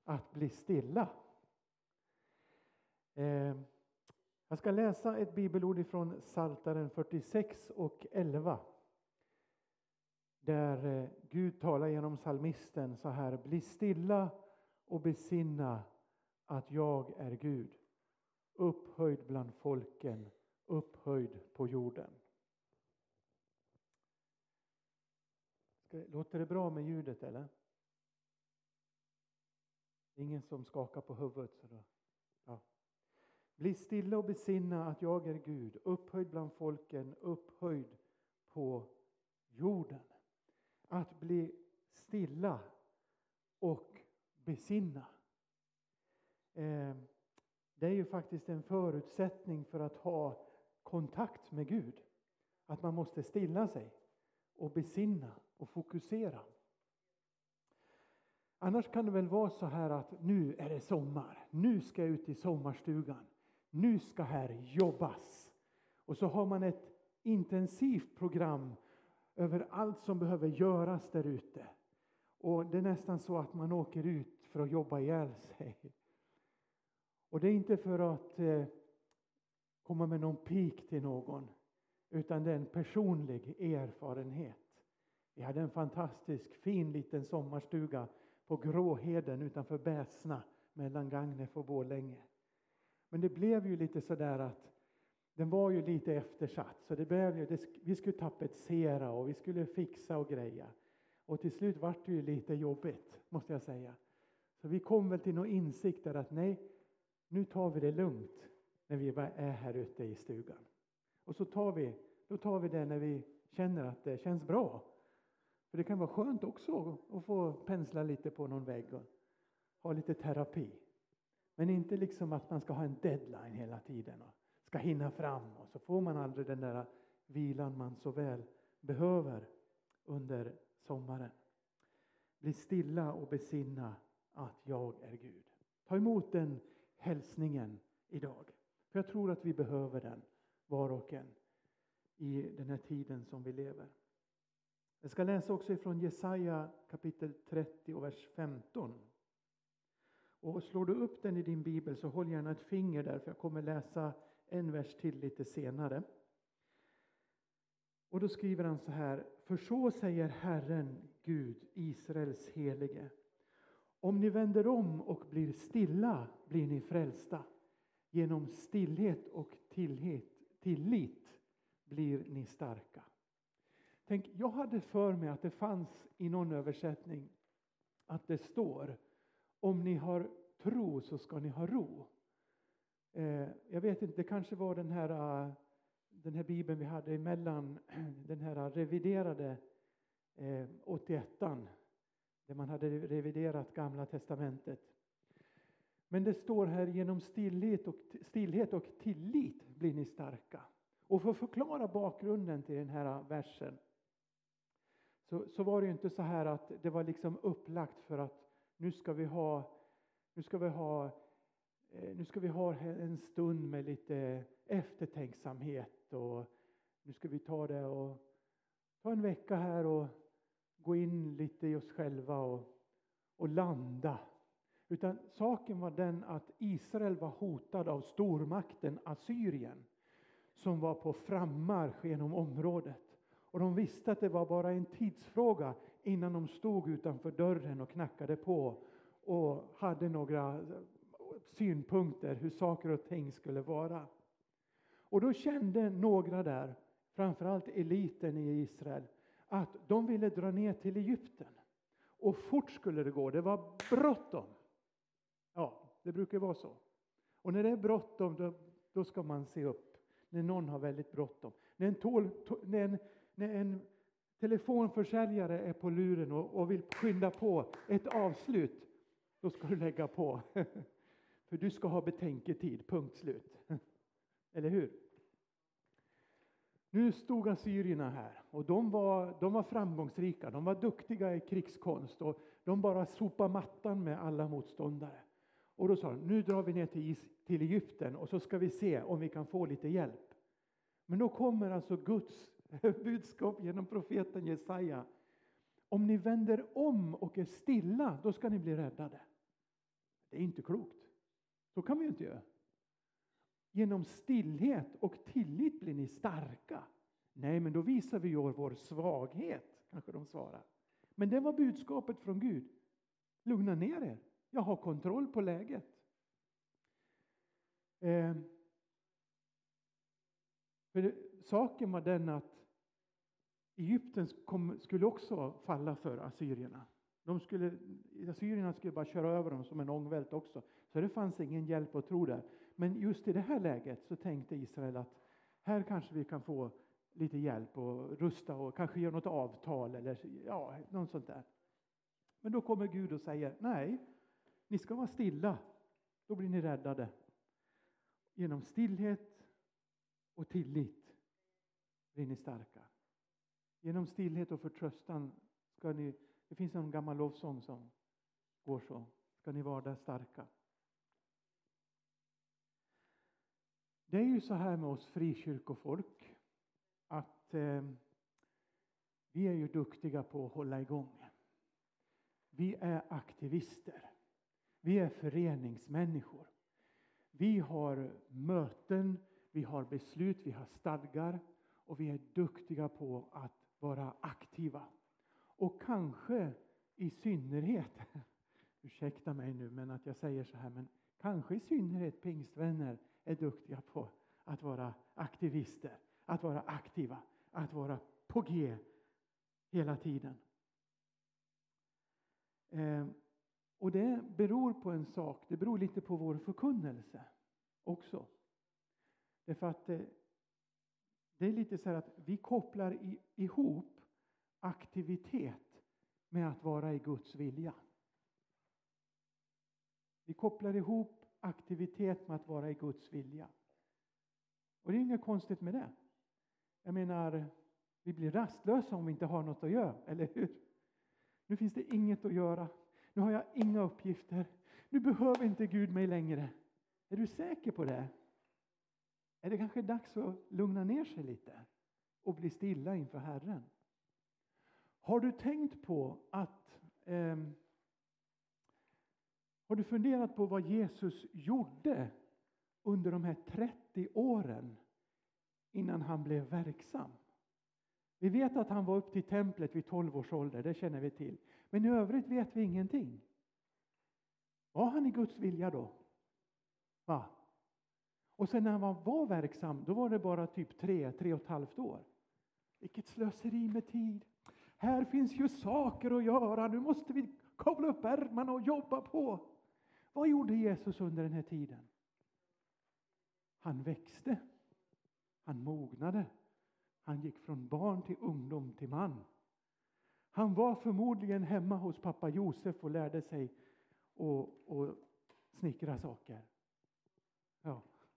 att bli stilla. Jag ska läsa ett bibelord ifrån Psaltaren 46 och 11. Där Gud talar genom psalmisten så här: bli stilla och besinna att jag är Gud, upphöjd bland folken, upphöjd på jorden. Låter det bra med ljudet eller? Ingen som skakar på huvudet. Så då. Ja. Bli stilla och besinna att jag är Gud, upphöjd bland folken, upphöjd på jorden. Att bli stilla och besinna. Det är ju faktiskt en förutsättning för att ha kontakt med Gud. Att man måste stilla sig och besinna och fokusera. Annars kan det väl vara så här att nu är det sommar. Nu ska jag ut i sommarstugan. Nu ska här jobbas. Och så har man ett intensivt program över allt som behöver göras där ute. Och det är nästan så att man åker ut för att jobba ihjäl sig. Och det är inte för att komma med någon pik till någon. Utan det är en personlig erfarenhet. Vi hade en fantastisk fin liten sommarstuga på Gråheden utanför Bäsna mellan Gagnef och Borlänge. Men det blev ju lite sådär att den var ju lite eftersatt. Så det blev ju, vi skulle tapetsera och vi skulle fixa och greja. Och till slut var det ju lite jobbigt, måste jag säga. Så vi kom väl till någon insikt där att nej, nu tar vi det lugnt när vi är här ute i stugan. Och så tar vi det när vi känner att det känns bra. För det kan vara skönt också att få pensla lite på någon vägg och ha lite terapi. Men inte liksom att man ska ha en deadline hela tiden och ska hinna fram. Och så får man aldrig den där vilan man så väl behöver under sommaren. Bli stilla och besinna att jag är Gud. Ta emot den hälsningen idag. För jag tror att vi behöver den, var och en, i den här tiden som vi lever. Jag ska läsa också ifrån Jesaja kapitel 30 och vers 15. Och slår du upp den i din bibel så håll gärna ett finger där, för jag kommer läsa en vers till lite senare. Och då skriver han så här: för så säger Herren Gud, Israels helige. Om ni vänder om och blir stilla blir ni frälsta. Genom stillhet och tillit blir ni starka. Tänk, jag hade för mig att det fanns i någon översättning att det står: om ni har tro så ska ni ha ro. Jag vet inte, det kanske var den här bibeln vi hade emellan, den här reviderade 81an, där man hade reviderat Gamla testamentet. Men det står här: genom stillhet och tillit blir ni starka. Och för att förklara bakgrunden till den här versen så var det ju inte så här att det var liksom upplagt för att nu ska vi ha en stund med lite eftertänksamhet och nu ska vi ta en vecka här och gå in lite i oss själva och landa. Utan saken var den att Israel var hotad av stormakten Assyrien som var på frammarsch genom området. Och de visste att det var bara en tidsfråga innan de stod utanför dörren och knackade på och hade några synpunkter hur saker och ting skulle vara. Och då kände några där, framförallt eliten i Israel, att de ville dra ner till Egypten. Och fort skulle det gå, det var bråttom. Ja, det brukar vara så. Och när det är bråttom då ska man se upp. När någon har väldigt bråttom. När en telefonförsäljare är på luren och vill skynda på ett avslut, då ska du lägga på. För du ska ha betänketid, punkt slut. Eller hur? Nu stod assyrierna här och de var framgångsrika. De var duktiga i krigskonst och de bara sopade mattan med alla motståndare. Och då sa de: nu drar vi ner till Egypten och så ska vi se om vi kan få lite hjälp. Men då kommer alltså Guds budskap genom profeten Jesaja: om ni vänder om och är stilla, då ska ni bli räddade. Det är inte klokt. Så kan vi ju inte göra. Genom stillhet och tillit blir ni starka. Nej, men då visar vi ju vår svaghet, kanske de svarar. Men det var budskapet från Gud. Lugna ner er. Jag har kontroll på läget. För saken var den att Egypten skulle också falla för assyrierna. Assyrierna skulle bara köra över dem som en ångvält också. Så det fanns ingen hjälp att tro där. Men just i det här läget så tänkte Israel att här kanske vi kan få lite hjälp och rusta och kanske göra något avtal eller något sånt där. Men då kommer Gud och säger, nej, ni ska vara stilla. Då blir ni räddade. Genom stillhet och tillit blir ni starka. Genom stillhet och förtröstan ska ni, det finns en gammal lovsång som går så, ska ni vara där starka. Det är ju så här med oss frikyrkofolk att vi är ju duktiga på att hålla igång. Vi är aktivister. Vi är föreningsmänniskor. Vi har möten, vi har beslut, vi har stadgar och vi är duktiga på att vara aktiva. Och kanske i synnerhet, ursäkta mig nu men att jag säger så här, men kanske i synnerhet pingstvänner är duktiga på att vara aktivister, att vara aktiva, att vara på G hela tiden. Och det beror på en sak, det beror lite på vår förkunnelse också. Därför att det är lite så här att vi kopplar ihop aktivitet med att vara i Guds vilja. Vi kopplar ihop aktivitet med att vara i Guds vilja. Och det är inget konstigt med det. Jag menar, vi blir rastlösa om vi inte har något att göra, eller hur? Nu finns det inget att göra. Nu har jag inga uppgifter. Nu behöver inte Gud mig längre. Är du säker på det? Är det kanske dags att lugna ner sig lite och bli stilla inför Herren? Har du tänkt på att har du funderat på vad Jesus gjorde under de här 30 åren innan han blev verksam? Vi vet att han var upp till templet vid 12 års ålder, det känner vi till. Men i övrigt vet vi ingenting. Var han i Guds vilja då? Va? Och sen när han var verksam, då var det bara typ 3,5 år. Vilket slöseri med tid. Här finns ju saker att göra, nu måste vi kavla upp ärmarna och jobba på. Vad gjorde Jesus under den här tiden? Han växte. Han mognade. Han gick från barn till ungdom till man. Han var förmodligen hemma hos pappa Josef och lärde sig att snickra saker. Ja.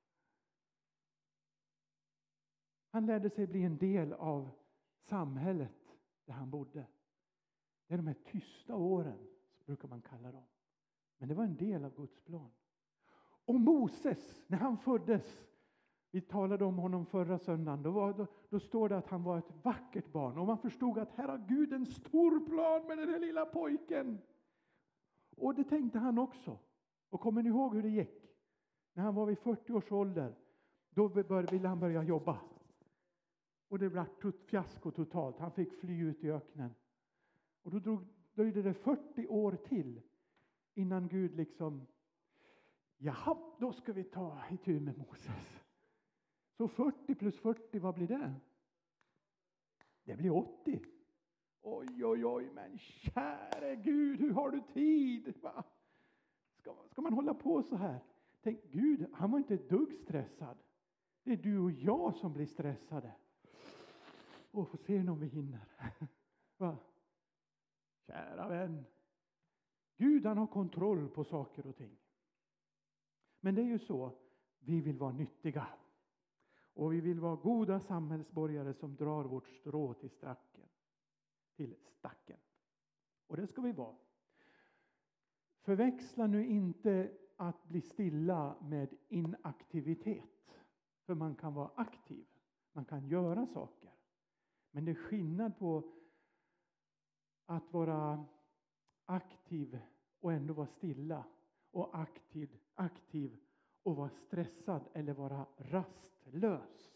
Han lärde sig bli en del av samhället där han bodde. Det är de här tysta åren, så brukar man kalla dem. Men det var en del av Guds plan. Och Moses, när han föddes, vi talade om honom förra söndagen, då står det att han var ett vackert barn. Och man förstod att här har Gud en stor plan med den här lilla pojken. Och det tänkte han också. Och kommer ni ihåg hur det gick? När han var vid 40 års ålder, då ville han börja jobba. Och det blev fiasko totalt. Han fick fly ut i öknen. Och då dröjde det 40 år till innan Gud liksom, jaha, då ska vi ta itu med Moses. Så 40 plus 40, vad blir det? Det blir 80. Oj, men käre Gud, hur har du tid? Va? Ska man hålla på så här? Tänk, Gud, han var inte ett dugg stressad. Det är du och jag som blir stressade. Och får se om vi hinner. Va? Kära vän. Gud, han har kontroll på saker och ting. Men det är ju så, vi vill vara nyttiga. Och vi vill vara goda samhällsborgare som drar vårt strå till stacken. Och det ska vi vara. Förväxla nu inte att bli stilla med inaktivitet. För man kan vara aktiv. Man kan göra saker. Men det är skillnad på att vara aktiv och ändå vara stilla. och aktiv och vara stressad eller vara rastlös.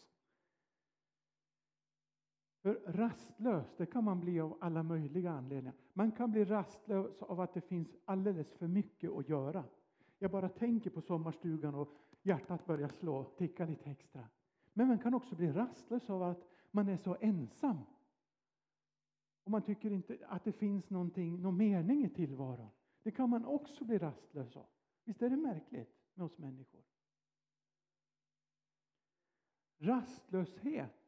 För rastlös, det kan man bli av alla möjliga anledningar. Man kan bli rastlös av att det finns alldeles för mycket att göra. Jag bara tänker på sommarstugan och hjärtat börjar slå, ticka lite extra. Men man kan också bli rastlös av att man är så ensam. Och man tycker inte att det finns någon mening i tillvaron. Det kan man också bli rastlös av. Visst är det märkligt med oss människor? Rastlöshet,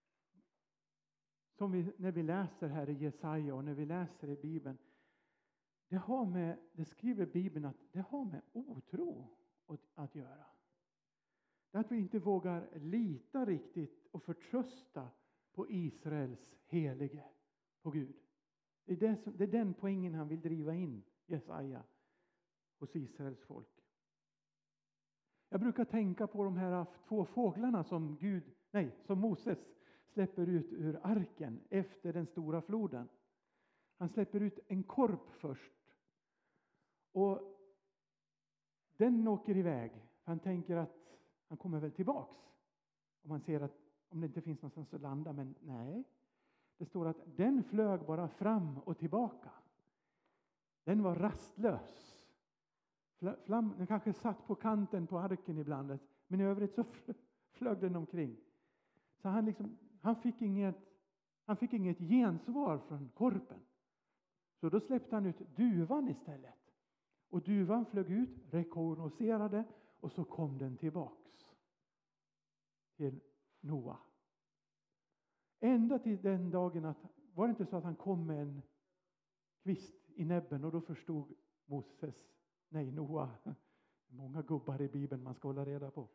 som när vi läser här i Jesaja och när vi läser i Bibeln, det skriver Bibeln att det har med otro att göra. Det är att vi inte vågar lita riktigt och förtrösta på Israels helige, på Gud. Det är den poängen han vill driva in, Jesaja, hos Israels folk. Jag brukar tänka på de här 2 fåglarna som Moses släpper ut ur arken efter den stora floden. Han släpper ut en korp först. Och den åker iväg. Han tänker att han kommer väl tillbaks. Om man ser att om det inte finns någonstans att landa. Men nej. Det står att den flög bara fram och tillbaka. Den var rastlös. Den kanske satt på kanten på arken ibland. Men i övrigt så flög den omkring. Så han fick inget gensvar från korpen. Så då släppte han ut duvan istället. Och duvan flög ut, rekognoserade och så kom den tillbaks till Noa. Ända till den dagen var det inte så att han kom med en kvist i näbben och då förstod Noa. Många gubbar i Bibeln man ska hålla reda på.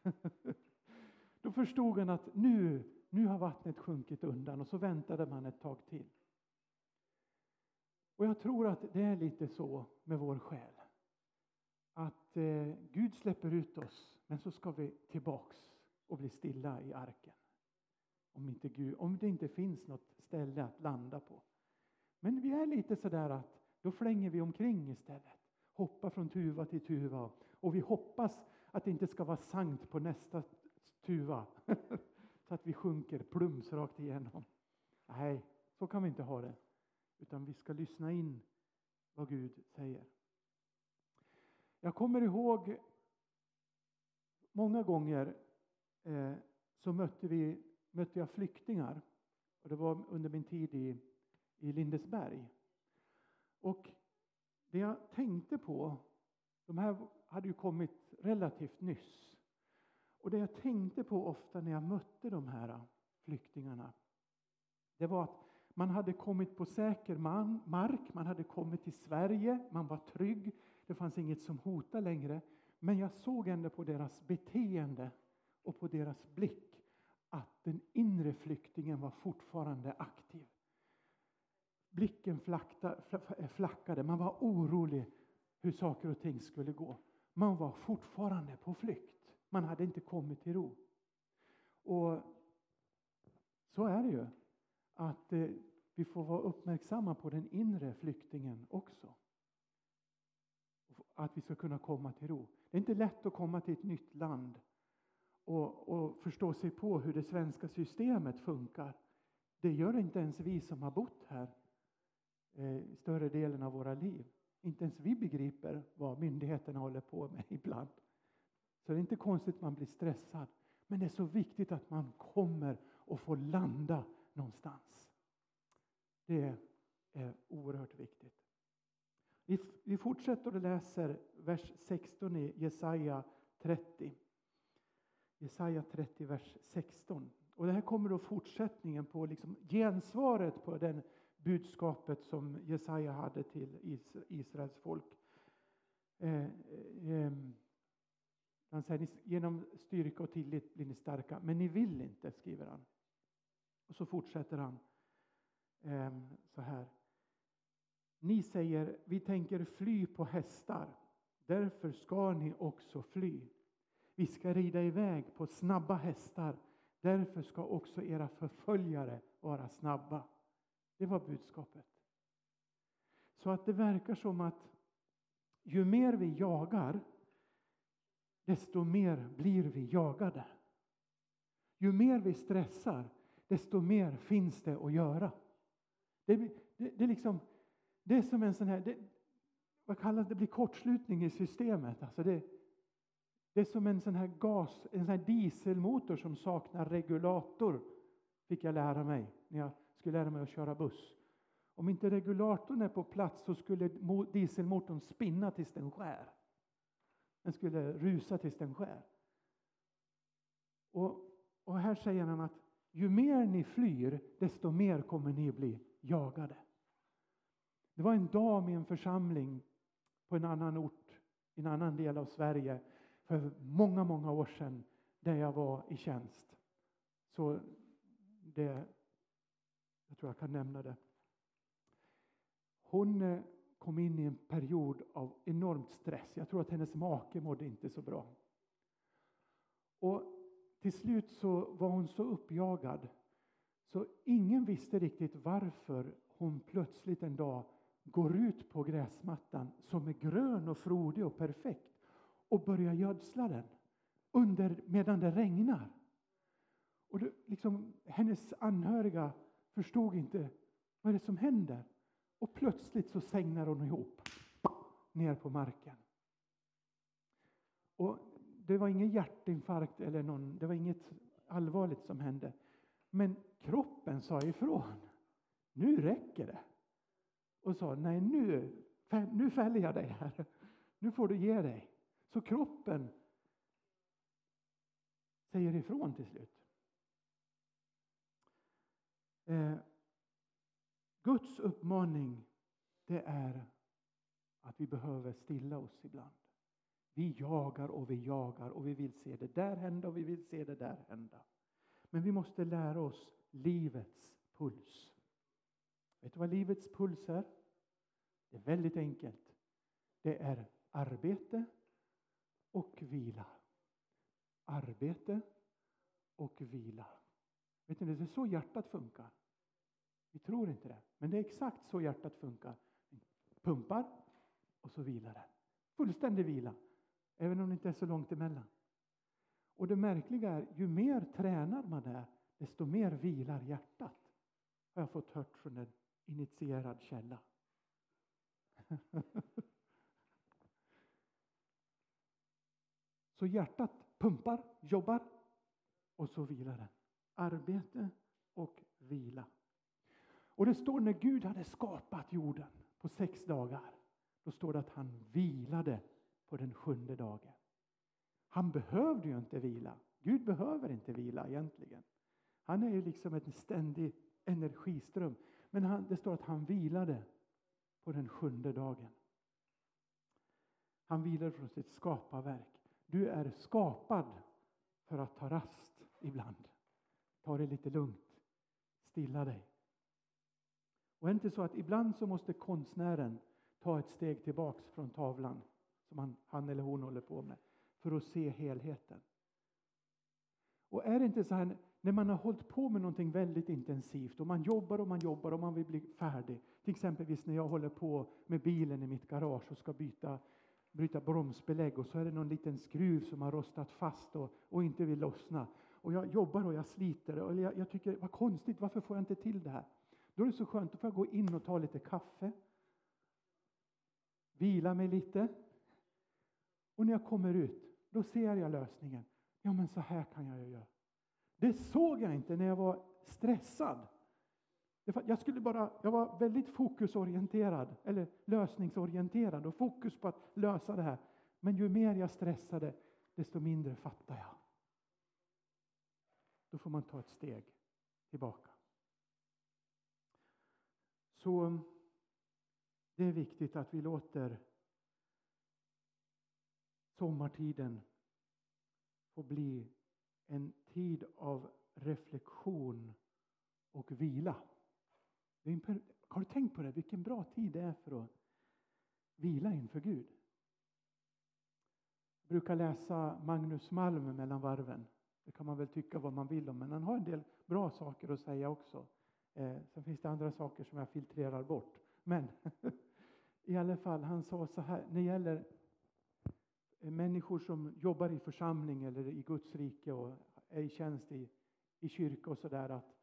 Då förstod han att nu har vattnet sjunkit undan och så väntade man ett tag till. Och jag tror att det är lite så med vår själ. Att Gud släpper ut oss men så ska vi tillbaks och bli stilla i arken. Om det inte finns något ställe att landa på. Men vi är lite sådär att då flänger vi omkring istället. Hoppar från tuva till tuva. Och vi hoppas att det inte ska vara sankt på nästa tuva. Så att vi sjunker plums rakt igenom. Nej, så kan vi inte ha det. Utan vi ska lyssna in vad Gud säger. Jag kommer ihåg många gånger så mötte jag flyktingar. Och det var under min tid i Lindesberg. Och det jag tänkte på, de här hade ju kommit relativt nyss. Och det jag tänkte på ofta när jag mötte de här flyktingarna, det var att man hade kommit på säker mark, man hade kommit till Sverige, man var trygg, det fanns inget som hotade längre. Men jag såg ändå på deras beteende och på deras blick att den inre flyktingen var fortfarande aktiv. Blicken flackade, man var orolig hur saker och ting skulle gå. Man var fortfarande på flykt, man hade inte kommit till ro. Och så är det ju att vi får vara uppmärksamma på den inre flyktingen också. Att vi ska kunna komma till ro. Det är inte lätt att komma till ett nytt land och förstå sig på hur det svenska systemet funkar. Det gör inte ens vi som har bott här större delen av våra liv. Inte ens vi begriper vad myndigheterna håller på med ibland. Så det är inte konstigt att man blir stressad. Men det är så viktigt att man kommer och får landa någonstans. Det är oerhört viktigt. Vi fortsätter och läser vers 16 i Jesaja 30. Jesaja 30, vers 16. Och det här kommer då fortsättningen på gensvaret på den budskapet som Jesaja hade till Israels folk. Han säger, genom styrka och tillit blir ni starka, men ni vill inte, skriver han. Och så fortsätter han så här. Ni säger, vi tänker fly på hästar, därför ska ni också fly. Vi ska rida iväg på snabba hästar, därför ska också era förföljare vara snabba. Det var budskapet. Så att det verkar som att ju mer vi jagar, desto mer blir vi jagade. Ju mer vi stressar, desto mer finns det att göra. Det är liksom, det är som en sån här, vad kallas det, blir kortslutning i systemet. Alltså det är som en sån här en sån här dieselmotor som saknar regulator, fick jag lära mig när jag skulle lära mig att köra buss. Om inte regulatorn är på plats så skulle dieselmotorn spinna tills den skär. Den skulle rusa tills den skär. Och här säger han att ju mer ni flyr, desto mer kommer ni bli jagade. Det var en dam i en församling på en annan ort, i en annan del av Sverige, för många, många år sedan, där jag var i tjänst. Så jag tror jag kan nämna det. Hon kom in i en period av enormt stress. Jag tror att hennes make mådde inte så bra. Och till slut så var hon så uppjagad så ingen visste riktigt varför hon plötsligt en dag går ut på gräsmattan som är grön och frodig och perfekt och börjar gödsla den medan det regnar. Och hennes anhöriga förstod inte vad är det som händer. Och plötsligt så sängnar hon ihop ner på marken. Och det var ingen hjärtinfarkt eller det var inget allvarligt som hände. Men kroppen sa ifrån. Nu räcker det. Och sa nej, nu fäller jag dig här. Nu får du ge dig. Så kroppen säger ifrån till slut. Guds uppmaning, det är att vi behöver stilla oss ibland. Vi jagar och vi vill se det där hända och vi vill se det där hända. Men vi måste lära oss livets puls. Vet du vad livets puls är? Det är väldigt enkelt. Det är arbete och vila. Arbete och vila. Vet ni, det är så hjärtat funkar. Vi tror inte det, men det är exakt så hjärtat funkar. Pumpar och så vilar det. Fullständig vila, även om det inte är så långt emellan. Och det märkliga är, ju mer tränar man det, desto mer vilar hjärtat. Har jag fått hört från en initierad källa. Så hjärtat pumpar, jobbar och så vilar det. Arbete och vila. Och det står när Gud hade skapat jorden på 6 dagar. Då står det att han vilade på den 7:e dagen. Han behövde ju inte vila. Gud behöver inte vila egentligen. Han är ju liksom en ständig energiström. Men det står att han vilade på den 7:e dagen. Han vilade från sitt skaparverk. Du är skapad för att ta rast ibland. Ta det lite lugnt. Stilla dig. Och är det inte så att ibland så måste konstnären ta ett steg tillbaks från tavlan som han eller hon håller på med för att se helheten. Och är det inte så här när man har hållit på med någonting väldigt intensivt och man jobbar och man vill bli färdig. Till exempelvis när jag håller på med bilen i mitt garage och ska bryta bromsbelägg och så är det någon liten skruv som har rostat fast och inte vill lossna. Och jag jobbar och jag sliter och jag tycker vad konstigt, varför får jag inte till det här? Då är det så skönt, då får jag gå in och ta lite kaffe. Vila mig lite. Och när jag kommer ut, då ser jag lösningen. Ja, men så här kan jag göra. Det såg jag inte när jag var stressad. Jag var väldigt fokusorienterad, eller lösningsorienterad och fokus på att lösa det här. Men ju mer jag stressade, desto mindre fattar jag. Då får man ta ett steg tillbaka. Så det är viktigt att vi låter sommartiden få bli en tid av reflektion och vila. Har du tänkt på det? Vilken bra tid det är för att vila inför Gud. Jag brukar läsa Magnus Malm mellan varven. Det kan man väl tycka vad man vill om, men han har en del bra saker att säga också. Sen finns det andra saker som jag filtrerar bort. Men i alla fall, han sa så här, när det gäller människor som jobbar i församling eller i Guds rike och är i tjänst i kyrka och sådär, att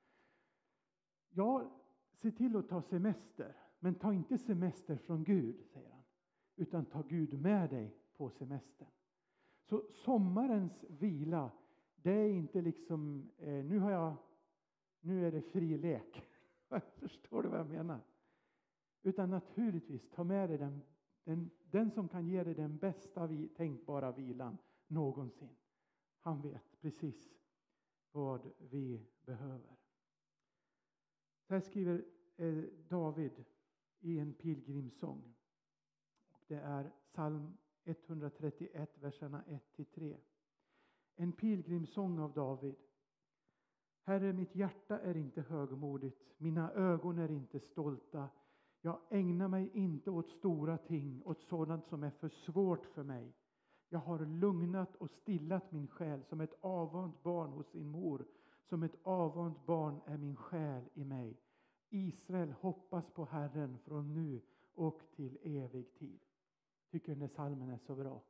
ja, se till att ta semester, men ta inte semester från Gud, säger han, utan ta Gud med dig på semestern. Så sommarens vila, det är inte liksom, nu är det fri lek. Förstår du vad jag menar? Utan naturligtvis, ta med dig den som kan ge dig den bästa tänkbara vilan någonsin. Han vet precis vad vi behöver. Så här skriver David i en pilgrimssång. Det är psalm 131, verserna 1-3. En pilgrimssång av David. Herre, mitt hjärta är inte högmodigt, mina ögon är inte stolta. Jag ägnar mig inte åt stora ting, åt sådant som är för svårt för mig. Jag har lugnat och stillat min själ som ett avvant barn hos sin mor. Som ett avvant barn är min själ i mig. Israel hoppas på Herren från nu och till evig tid. Tycker den här psalmen är så bra.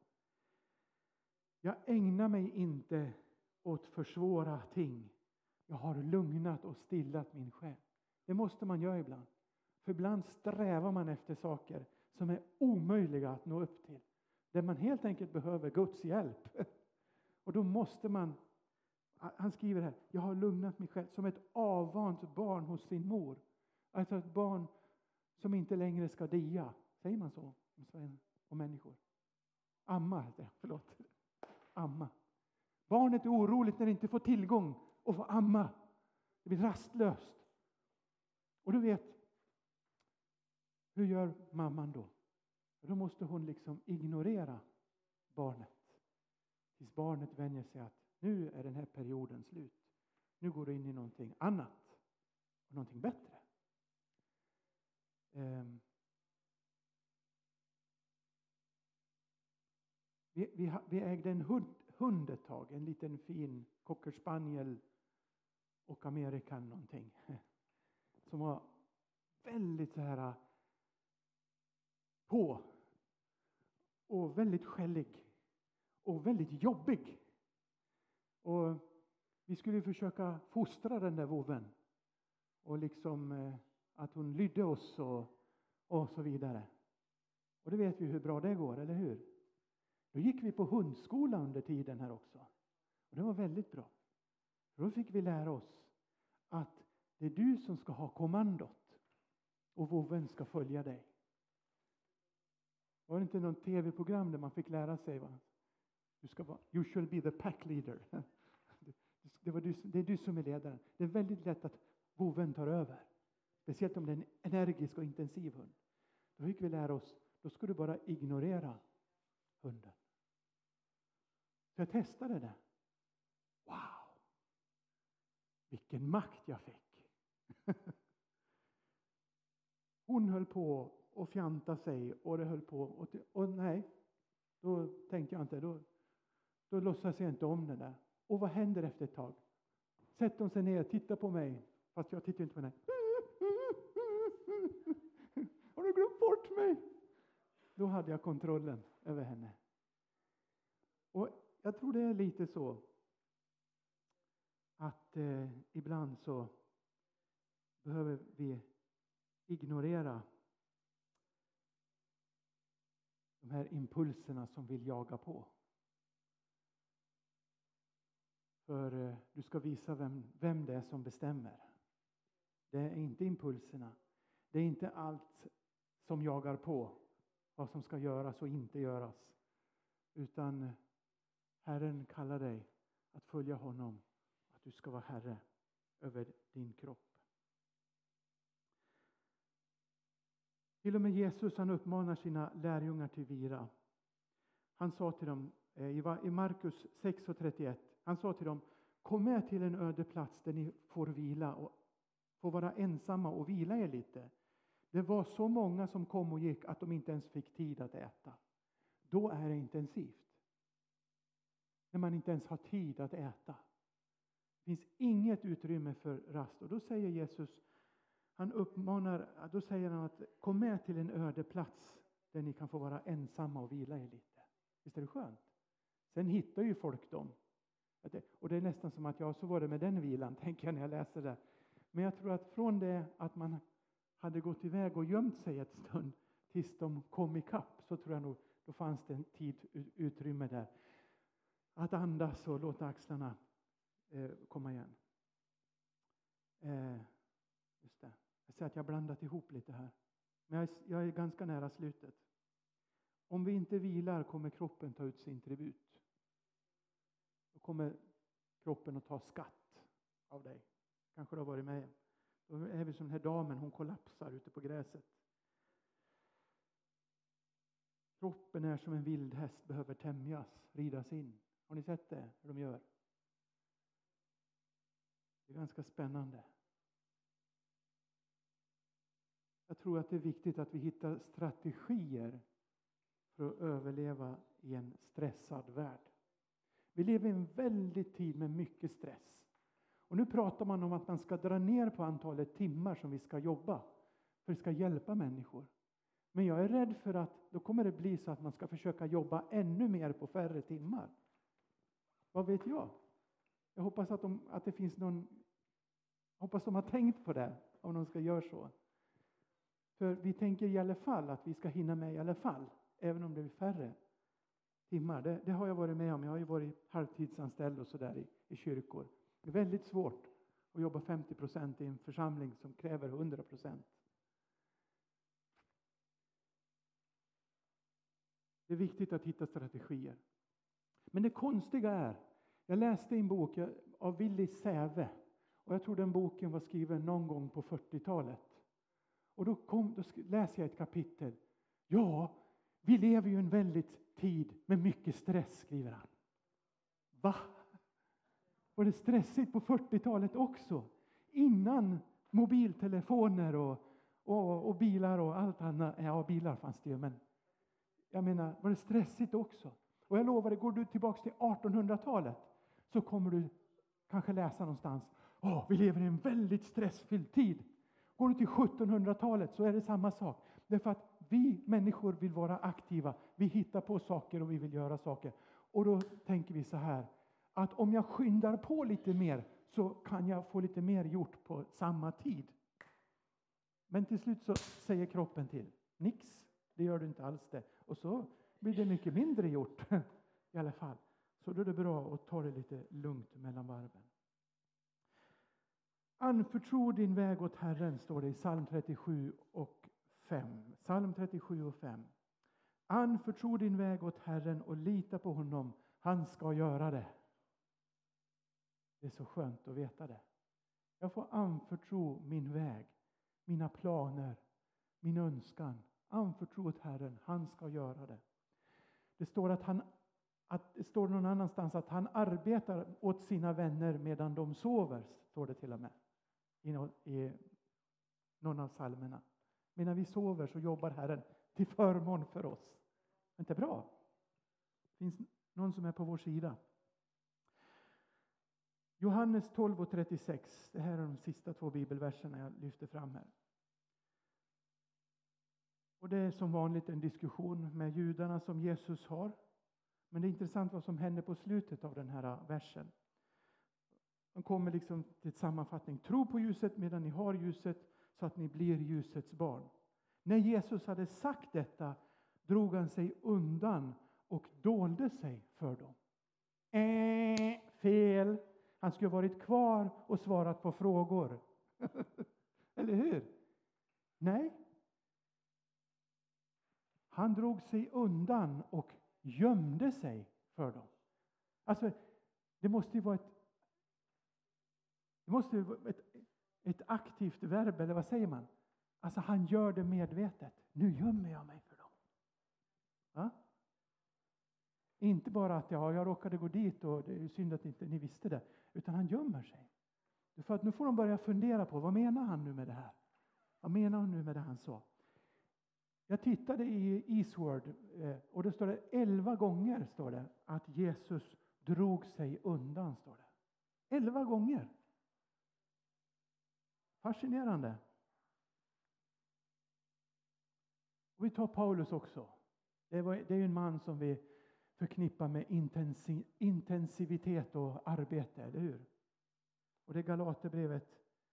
Jag ägnar mig inte åt för svåra ting. Jag har lugnat och stillat min själ. Det måste man göra ibland. För ibland strävar man efter saker som är omöjliga att nå upp till. Där man helt enkelt behöver Guds hjälp. Och då måste man, han skriver här, jag har lugnat mig själv som ett avvant barn hos sin mor. Alltså ett barn som inte längre ska dia. Säger man så om människor? Amma, förlåt. Amma. Barnet är oroligt när det inte får tillgång och får amma. Det blir rastlöst. Och du vet, hur gör mamman då? Då måste hon liksom ignorera barnet. Tills barnet vänjer sig att nu är den här perioden slut. Nu går du in i någonting annat. Och någonting bättre. Vi ägde en hund ett tag. En liten fin cocker spaniel och amerikan någonting. Som var väldigt så här på. Och väldigt skällig. Och väldigt jobbig. Och vi skulle försöka fostra den där vovven. Och liksom att hon lydde oss och så vidare. Och det vet vi hur bra det går, eller hur? Då gick vi på hundskola under tiden här också. Och det var väldigt bra. För då fick vi lära oss att det är du som ska ha kommandot. Och vovven ska följa dig. Var det inte någon tv-program där man fick lära sig? Va? You shall be the pack leader. Det är du som är ledaren. Det är väldigt lätt att vovven tar över. Speciellt om det är en energisk och intensiv hund. Då fick vi lära oss, då ska du bara ignorera hunden. Så jag testade det. Wow! Vilken makt jag fick. Hon höll på och fjanta sig och det höll på. Och nej, då tänkte jag inte, då låtsas jag inte om det där. Och vad händer efter ett tag? Sätter hon sig ner och tittar på mig. Fast jag tittar inte på henne. Har du glömt bort mig? Då hade jag kontrollen över henne. Och jag tror det är lite så. Att ibland så behöver vi ignorera de här impulserna som vill jaga på. För du ska visa vem det är som bestämmer. Det är inte impulserna. Det är inte allt som jagar på vad som ska göras och inte göras. Utan Herren kallar dig att följa honom. Att du ska vara herre över din kropp. Till och med Jesus, han uppmanar sina lärjungar till vila. Han sa till dem i Markus 6:31. Han sa till dem, kom med till en öde plats där ni får vila och får vara ensamma och vila er lite. Det var så många som kom och gick att de inte ens fick tid att äta. Då är det intensivt. När man inte ens har tid att äta. Det finns inget utrymme för rast. Och då säger Jesus, Han uppmanar, då säger han att kom med till en öde plats där ni kan få vara ensamma och vila er lite. Visst är det skönt? Sen hittar ju folk dem. Och det är nästan som att så var det med den vilan, tänker jag när jag läser det. Men jag tror att från det att man hade gått iväg och gömt sig ett stund tills de kom i kapp, så tror jag nog, då fanns det en tid, utrymme där. Att andas och låta axlarna komma igen. Just det. Jag ser att jag har blandat ihop lite här. Men jag är ganska nära slutet. Om vi inte vilar kommer kroppen ta ut sin tribut. Då kommer kroppen att ta skatt av dig. Kanske det har varit med. Då är vi som den här damen, hon kollapsar ute på gräset. Kroppen är som en vild häst, behöver tämjas, ridas in. Har ni sett det, hur de gör? Det är ganska spännande. Jag tror att det är viktigt att vi hittar strategier för att överleva i en stressad värld. Vi lever i en väldig tid med mycket stress. Och nu pratar man om att man ska dra ner på antalet timmar som vi ska jobba. För det ska hjälpa människor. Men jag är rädd för att då kommer det bli så att man ska försöka jobba ännu mer på färre timmar. Vad vet jag? Jag hoppas att det finns någon... hoppas de har tänkt på det, om de ska göra så. För vi tänker i alla fall att vi ska hinna med i alla fall. Även om det blir färre timmar. Det har jag varit med om. Jag har ju varit halvtidsanställd och sådär i kyrkor. Det är väldigt svårt att jobba 50% i en församling som kräver 100%. Det är viktigt att hitta strategier. Men det konstiga är, jag läste en bok av Willy Säve. Och jag tror den boken var skriven någon gång på 40-talet. Och då läser jag ett kapitel. Ja, vi lever ju en väldigt tid med mycket stress, skriver han. Va? Var det stressigt på 40-talet också? Innan mobiltelefoner och bilar och allt annat. Ja, bilar fanns det ju, men jag menar, var det stressigt också? Och jag lovar, går du tillbaka till 1800-talet så kommer du kanske läsa någonstans. Vi lever i en väldigt stressfylld tid. Går du till 1700-talet så är det samma sak. Därför att vi människor vill vara aktiva. Vi hittar på saker och vi vill göra saker. Och då tänker vi så här. Att om jag skyndar på lite mer så kan jag få lite mer gjort på samma tid. Men till slut så säger kroppen till. Nix, det gör du inte alls det. Och så blir det mycket mindre gjort i alla fall. Så då är det bra att ta det lite lugnt mellan varven. Anförtro din väg åt Herren, står det i psalm 37 och 5. Psalm 37 och 5. Anförtro din väg åt Herren och lita på honom. Han ska göra det. Det är så skönt att veta det. Jag får anförtro min väg, mina planer, min önskan. Anförtro åt Herren, han ska göra det. Det står det står någon annanstans att han arbetar åt sina vänner medan de sover, står det till och med. I någon av psalmerna. Medan vi sover så jobbar Herren till förmån för oss. Är inte bra? Det finns någon som är på vår sida. Johannes 12 och 36. Det här är de sista 2 bibelverserna jag lyfter fram här. Och det är som vanligt en diskussion med judarna som Jesus har. Men det är intressant vad som händer på slutet av den här versen. De kommer liksom till ett sammanfattning. Tro på ljuset medan ni har ljuset så att ni blir ljusets barn. När Jesus hade sagt detta drog han sig undan och dolde sig för dem. Fel. Han skulle varit kvar och svarat på frågor. Eller hur? Nej. Han drog sig undan och gömde sig för dem. Alltså, det måste ju vara ett aktivt verb, eller vad säger man? Alltså, han gör det medvetet. Nu gömmer jag mig för dem. Ja? Inte bara att jag råkade gå dit och det är synd att inte ni visste det. Utan han gömmer sig. För att nu får de börja fundera på, vad menar han nu med det här? Vad menar han nu med det han sa? Jag tittade i Eastword och det står det 11 gånger står det att Jesus drog sig undan, står det. 11 gånger. Fascinerande. Och vi tar Paulus också. Det är ju en man som vi förknippar med intensivitet och arbete, eller hur? Och det är Galaterbrevet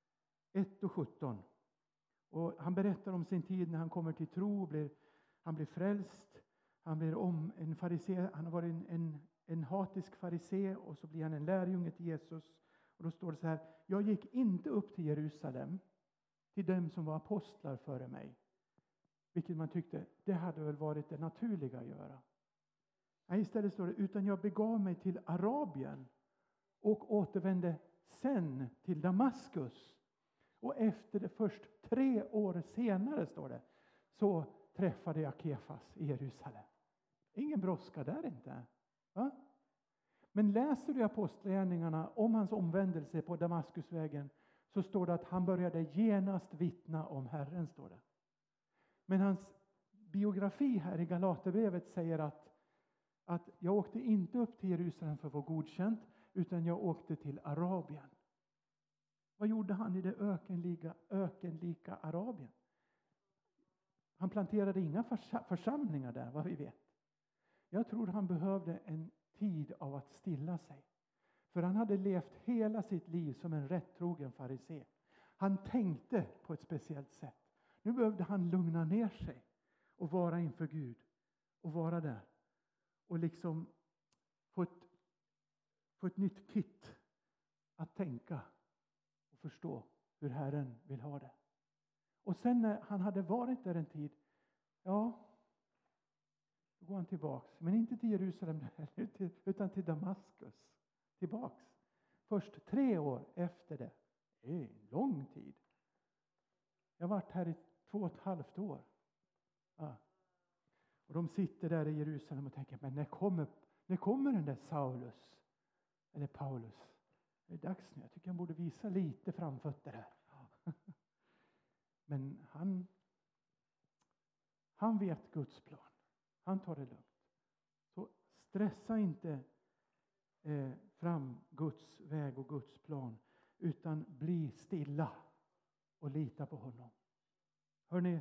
1:17. Och han berättar om sin tid när han kommer till tro, han blir frälst, han blir en farisé, han har varit en hatisk farisé och så blir han en lärjunge till Jesus. Och då står det så här: jag gick inte upp till Jerusalem, till dem som var apostlar före mig. Vilket man tyckte, det hade väl varit det naturliga att göra. Nej, istället står det, utan jag begav mig till Arabien och återvände sen till Damaskus. Och efter det först 3 år senare, står det, så träffade jag Kefas i Jerusalem. Ingen brådska där inte. Va? Men läser du apostlagärningarna om hans omvändelse på Damaskusvägen, så står det att han började genast vittna om Herren, står det. Men hans biografi här i Galaterbrevet säger att jag åkte inte upp till Jerusalem för att vara godkänd, utan jag åkte till Arabien. Vad gjorde han i det ökenlika Arabien? Han planterade inga församlingar där, vad vi vet. Jag tror han behövde en tid av att stilla sig. För han hade levt hela sitt liv som en rättrogen farisé. Han tänkte på ett speciellt sätt. Nu behövde han lugna ner sig och vara inför Gud. Och vara där. Och liksom få ett nytt kit att tänka och förstå hur Herren vill ha det. Och sen när han hade varit där en tid, ja, då går han tillbaks. Men inte till Jerusalem utan till Damaskus. Tillbaks. Först 3 år efter det. Det är en lång tid. Jag har varit här i 2,5 år. Ja. Och de sitter där i Jerusalem och tänker, men när kommer den där Saulus? Eller Paulus? Det är dags nu. Jag tycker han borde visa lite framfötter här. Ja. Men han vet Guds plan. Han tar det lugnt. Så stressa inte fram Guds väg och Guds plan. Utan bli stilla och lita på honom. Hörrni,